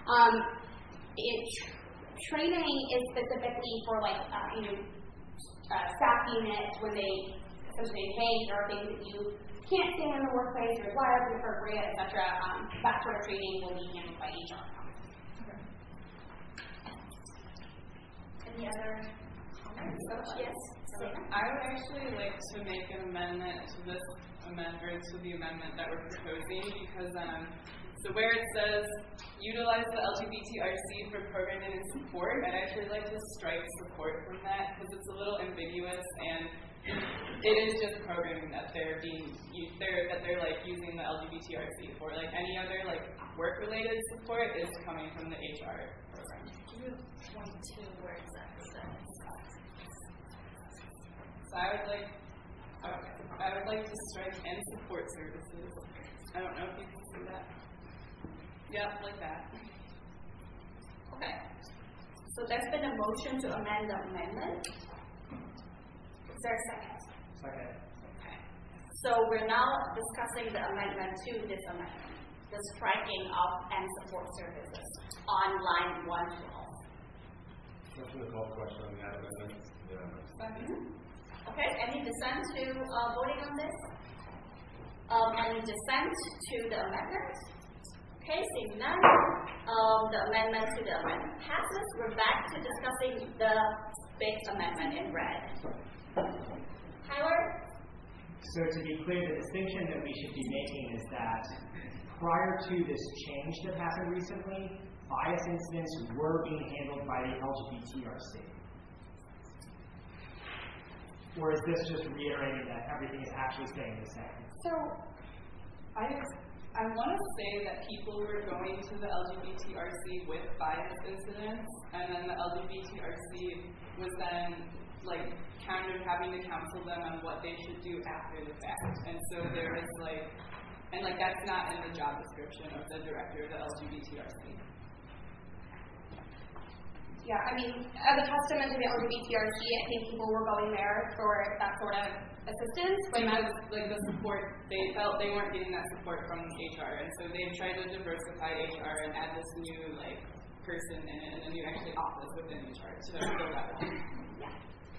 Training is specifically for staff units when they essentially say, hey, there are things that you can't say in the workplace, there's wires inappropriate, etc. That sort of training will be handled by HR. Any other comments? Yes. I would actually like to make an amendment to this amendment, or to the amendment that we're proposing, because so where it says utilize the LGBTRC for programming and support, I'd actually like to strike support from that, because it's a little ambiguous, and it is just programming that they're like using the LGBTRC for. Like any other like work related support is coming from the HR program. Can you point to where exactly that is? So I would like to strike and support services. I don't know if you can see that. Yeah, like that. Okay. So there's been a motion to amend the amendment. Is there a second? Second. Okay. So we're now discussing the amendment to this amendment, the striking of and support services on line 112. Motion to call question on that amendment. Okay, any dissent to voting on this? Any dissent to the amendment? Okay, seeing none, the amendment to the amendment passes. We're back to discussing the big amendment in red. Tyler? So to be clear, the distinction that we should be making is that prior to this change that happened recently, bias incidents were being handled by the LGBTRC. Or is this just reiterating that everything is actually staying the same? So I want to say that people were going to the LGBTRC with bias incidents, and then the LGBTRC was then like kind of having to counsel them on what they should do after the fact. And so there is like, and like that's not in the job description of the director of the LGBTRC. Yeah, I mean, as a testament to the LGBTRC, I think people were going there for that sort of assistance. Because, like, the support, they felt they weren't getting that support from HR, and so they tried to diversify HR and add this new, like, person in it, and a new, actually, office within HR to fill that one. Yeah.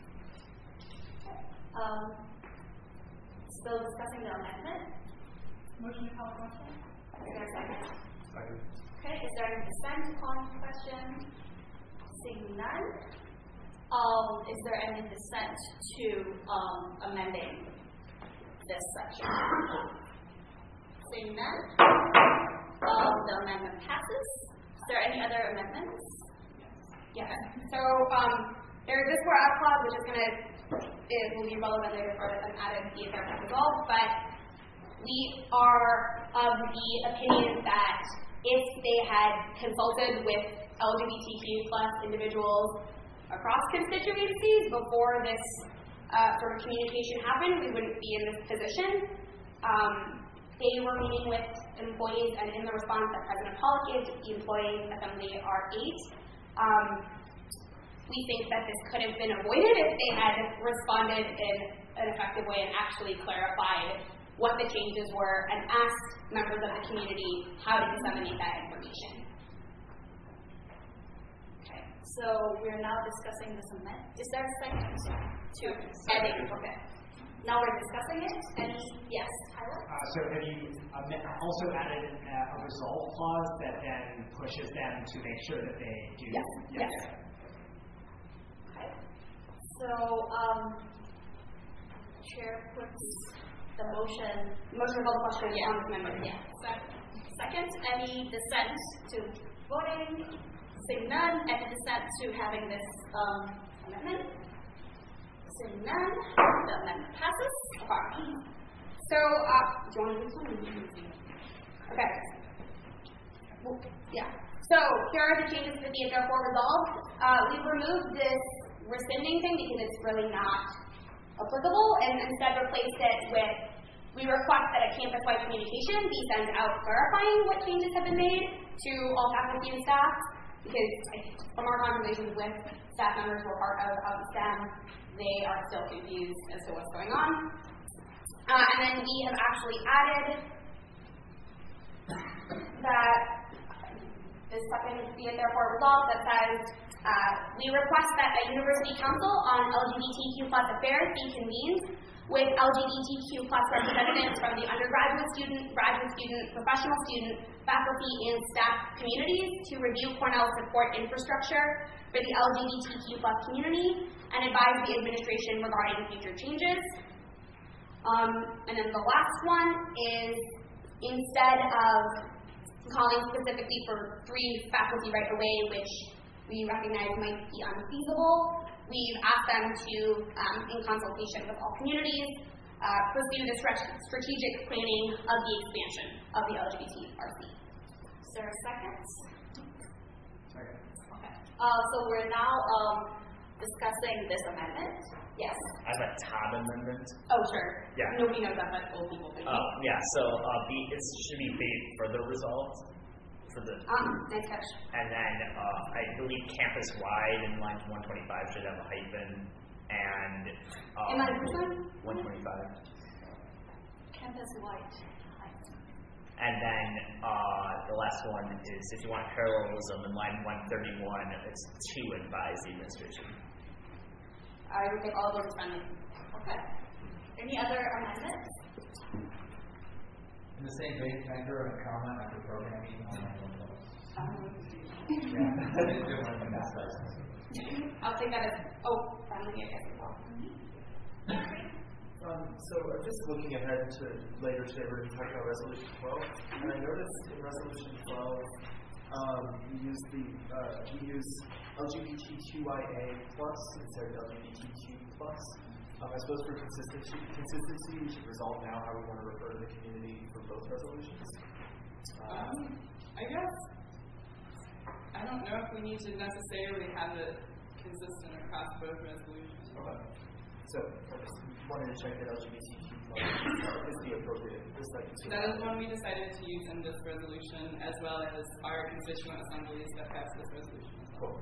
Still discussing the amendment? Motion to call question? Is there a second? Second. Okay, is there any dissent on the question? Seeing none, is there any dissent to amending this section? Seeing none, the amendment passes. Is there any other amendments? Yes. So there's this for out clause, which is it will be relevant later for an added ESR result, but we are of the opinion that if they had consulted with LGBTQ plus individuals across constituencies before this sort of communication happened, we wouldn't be in this position. They were meeting with employees, and in the response that President Pollock gave to the Employee Assembly R8, we think that this could have been avoided if they had responded in an effective way and actually clarified what the changes were and asked members of the community how to disseminate that information. So we're now discussing this amendment. Is there a second to adding? Okay. Now we're discussing it. Any? Yes, Tyler? So have you also added a resolve clause that then pushes them to make sure that they do? Yes. Okay. So, Chair puts the motion. Motion to call the question on this amendment. Yeah. Second, any dissent to voting? Seeing none, any dissent to having this amendment? Seeing none, the amendment passes. Okay. So, do you want to do this one? Okay. Well, yeah. So, here are the changes to the DHL4 resolved. We've removed this rescinding thing because it's really not applicable, and instead replaced it with, we request that a campus-wide communication be sent out clarifying what changes have been made to all faculty and staff, because from our conversations with staff members who are part of STEM, they are still confused as to what's going on. And then we have actually added that the second be it therefore resolved that says we request that a university council on LGBTQ plus affairs be convened with LGBTQ plus representatives from the undergraduate student, graduate student, professional student, faculty, and staff communities to review Cornell's support infrastructure for the LGBTQ plus community and advise the administration regarding future changes. And then the last one is, instead of calling specifically for 3 faculty right away, which we recognize might be unfeasible, we've asked them to, in consultation with all communities, pursue the strategic planning of the expansion of the LGBTRC. Is there a second? Second. Okay. So we're now discussing this amendment. Yes. As a tab amendment. Oh, sure. Yeah. Nobody knows that, but old people think. Yeah. So it should be further resolved for the. Nice catch. And then I believe campus-wide in line 125 should have a hyphen, and. In line which one? 125. Campus-wide. And then the last one is, if you want parallelism, in line 131, it's to advise the administration. I would take all of those as friendly. Okay. Any other amendments? In the same vein, can I throw in a comment after programming on my own notes? I'll take that as, friendly, I guess as well. So I'm just looking ahead to later today, we're going to talk about Resolution 12, and I noticed in Resolution 12, we use LGBTQIA plus instead of LGBTQ plus. I suppose for consistency, we should resolve now how we want to refer to the community for both resolutions. I guess I don't know if we need to necessarily have it consistent across both resolutions. Okay. So I just wanted to check that LGBTQ plus is the appropriate. That is one we decided to use in this resolution, as well as our constituent assemblies that passed this resolution. Cool.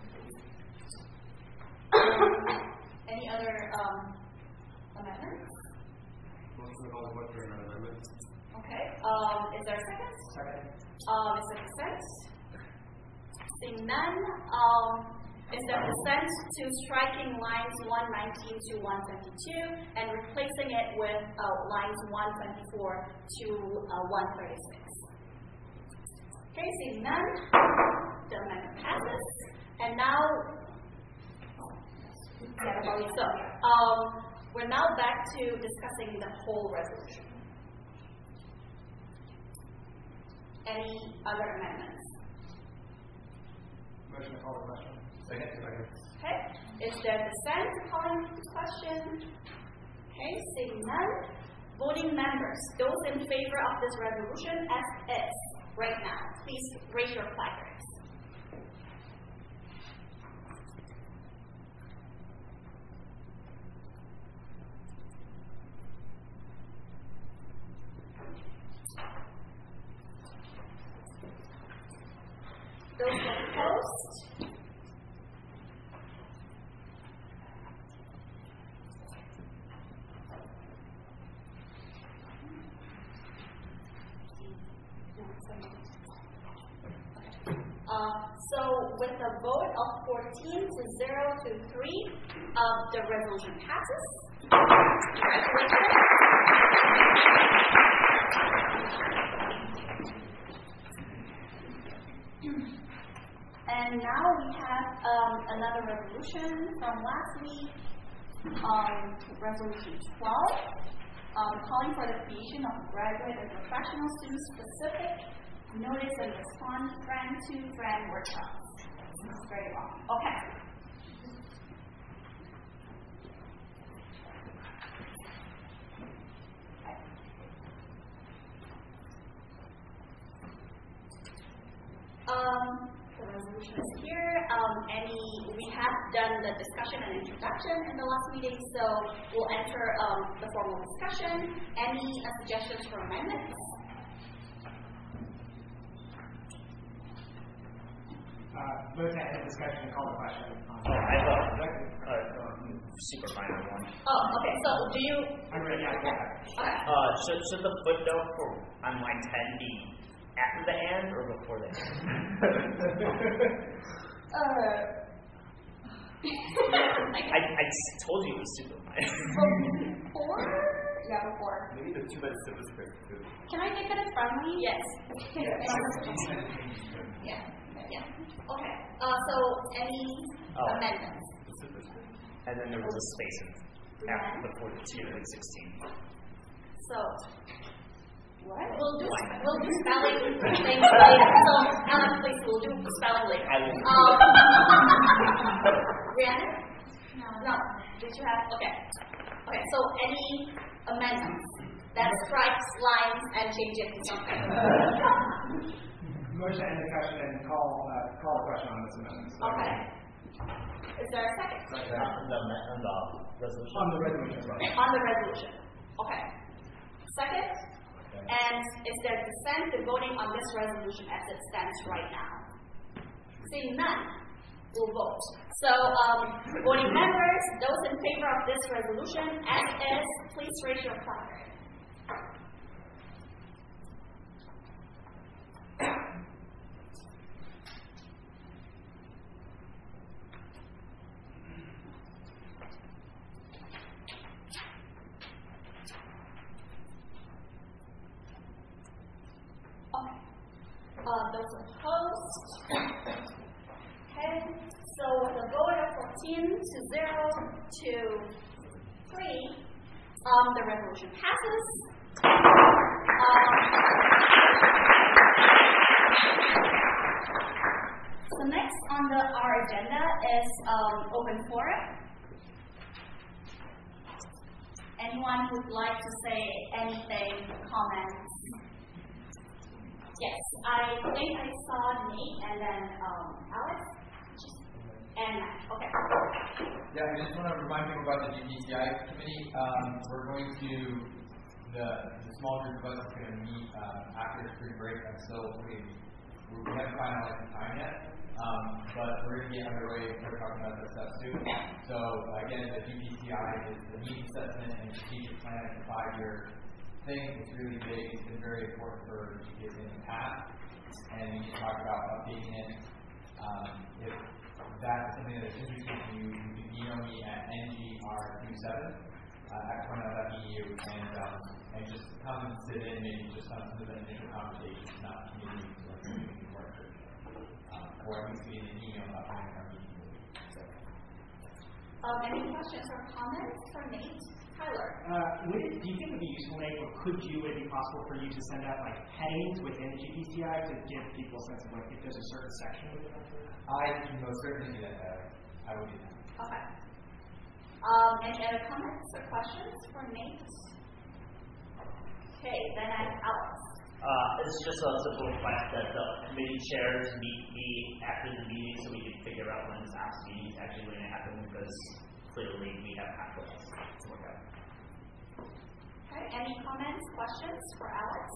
Any other amendments? Motion to call the question on amendments. Okay. Is there a second? Second. Is there consent? Seeing none, is there consent to striking lines 119 to 152 and replacing it with lines 124 to 136? Okay, seeing none, the amendment passes. And now, we're now back to discussing the whole resolution. Any other amendments? Motion to call the question. Second. Okay. Is there dissent to calling the question? Okay, seeing none. Voting members, those in favor of this resolution as is right now, please raise your placards. Those opposed? So with a vote of 14 to 0 to 3, the resolution passes. Congratulations. And now we have another resolution from last week, Resolution 12, calling for the creation of graduate and professional student-specific notice and response friend-to-friend workshops. This is very long. Okay. The resolution is here. We have done the discussion and introduction in the last meeting, so we'll enter the formal discussion. Any suggestions for amendments? Let's have a discussion and call the question. I have a super minor one. Oh, okay. So do you? I'm ready. Yeah, okay. Should the footnote on line 10 be after the and or before the and? I told you it was super minor. before? Yeah, before. Maybe the too bad service break too. Can I make it as friendly? Yes. Yeah. Okay. So any amendments? And then there was a space before the tier in 16. So what? We'll do spelling things later. So Alex, please, we'll do spelling later. Rihanna? No. Did you have? Okay. So any amendments that strikes lines and change it to something? Motion to end the question and call a question on this amendment. Okay. Is there a second? On the resolution. On the resolution. On the resolution. Okay. Second. And is there dissent in voting on this resolution as it stands right now? Seeing none, we'll vote. So, voting members, those in favor of this resolution as is, please raise your card. Those opposed? Okay, so with a vote of 14 to 0 to 3, the resolution passes. So next on our agenda is open forum. Anyone who'd like to say anything, comments? Yes, I think I saw Nate and then Alex and Matt. Okay. Yeah, I just want to remind people about the GPCI committee. We're going to the small group of us is going to meet after spring break. I'm still we haven't finalized the time yet, but we're going to get underway and start talking about that stuff soon. So again, the GPCI is the needs assessment and strategic plan, a 5-year thing. It's really big. It's been very important for GPS in the past, and we can talk about updating it. If that's something that's interesting to you, you can email me at ngr27 at cornell.edu and just come and sit in, maybe just on some of the initial conversations, not community work, or at least be in an email about when our meeting will be. Any questions or comments for Nate? Tyler? Do you think it would be useful, Nate, or would it be possible for you to send out like headings within the GPCI to give people a sense of like if there's a certain section of it? I can most certainly do that. I will do that. Okay. Any other comments or questions for Nate? Okay, then I have Alex. It's just a simple request that the committee chairs meet me after the meeting so we can figure out when this APS meeting is actually going to happen, because clearly we have conflicts to work out. Okay, any comments, questions for Alex?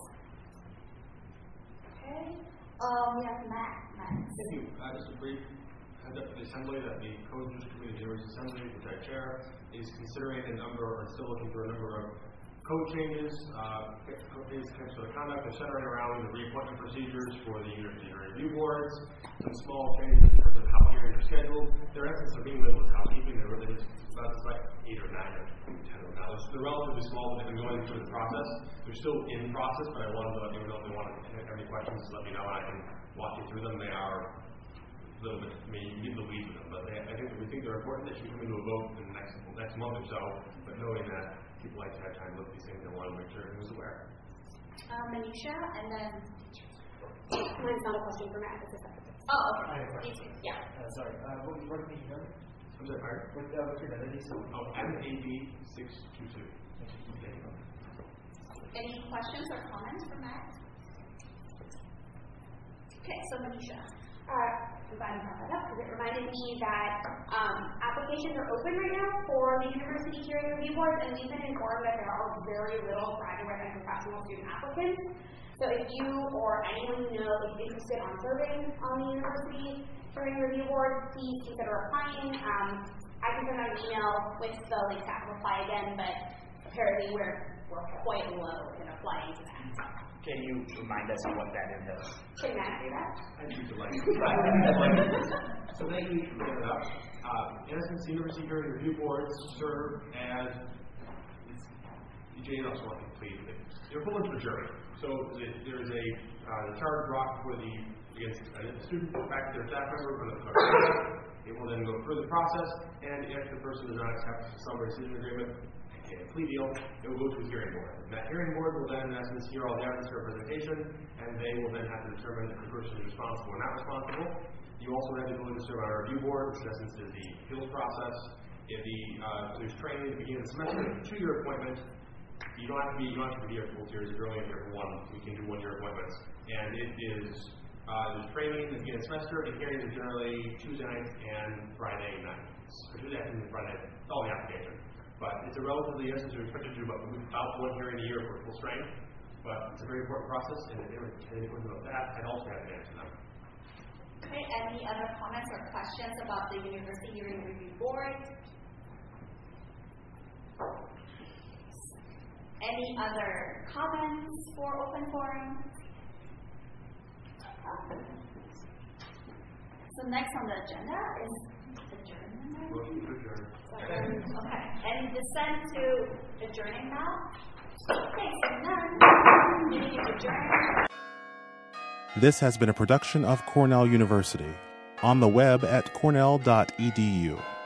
Okay, we have Matt. Thank you. Just a brief heads up to the Assembly that the Code Users Committee of the University Assembly, which I chair, is considering still looking for a number of code changes, code conduct, are centering around the reappointment procedures for the University Review Boards, some small changes in terms of how hearings are scheduled. Their essence of being little is housekeeping. They're really just about like 8 or 9 or 10 of them. They're relatively small, but they've been going through the process. They're still in process, but I wanted to let you know if they want to have any questions, let me know and I can walk you through them. They are a little bit, I mean, you can get the weeds with them, but we think they're important. They should come into a vote in the next month or so, but knowing that people like to have time to look at these things, they want to make sure everyone's aware. Manisha, and then... Mine's not a question for Matt, it's a second. Oh, okay. I have a question. Yeah. Sorry. What can you hear? I'm sorry, pardon? What's your identity? I'm AB622. Any questions or comments for Matt? Okay, so Manisha. I'm glad you brought that up because it reminded me that applications are open right now for the University Hearing Review Board, and we've been informed that there are very little graduate and professional student applicants. So if you or anyone you know is interested on serving on the University Hearing Review Board, please consider applying. I can send out an email with the link to apply again, but apparently we're quite low in applying to that. Can you remind us of what that entails? Can Matt do that? I'd be delighted. So thank you for bringing it up. In essence, the University Hearing Review Boards serve as Jane also want to complete it. They're equivalent to a jury. So there's a charge brought against a student, back to their staff member, it will then go through the process, and if the person does not accept the summary decision agreement, a plea deal, it will go to a hearing board. And that hearing board will then, in essence, hear all the evidence for presentation, and they will then have to determine if the person is responsible or not responsible. You also have the ability to serve on a review board, which in essence is the appeals process. If there's training at the beginning of the semester, it's a 2-year appointment. You don't have to be here for full series. If you're only here for 1, we can do 1-year appointments. And it is there's training at the beginning of the semester. The hearings are generally Tuesday nights and Friday nights. Or Tuesday afternoon and Friday. It's all the application. But it's a relatively, yes, you're expected to do about 1 hearing a year for full strength. But it's a very important process, and if they were any questions about that, I'd also have to answer them. Okay, any other comments or questions about the University Hearing Review Board? Any other comments for open forum? So next on the agenda is adjournment. Motion to adjourn. Okay, any dissent to adjourning now? Okay, so none. Meeting is adjourned. This has been a production of Cornell University. On the web at cornell.edu.